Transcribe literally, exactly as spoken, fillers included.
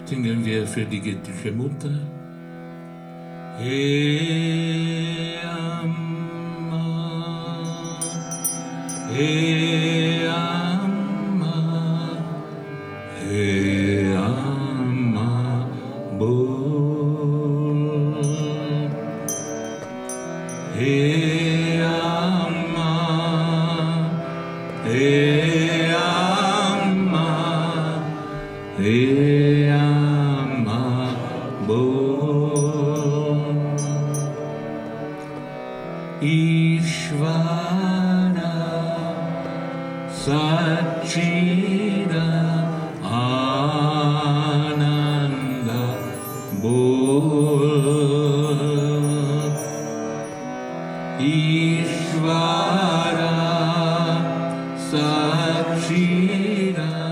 Singen wir für die göttliche Mutter. He Amma, He Amma, He Amma Bol. He Amma, He Amma, He Amma Bol. Ishvara Sachida Ananda Bol. Ishvara Sachida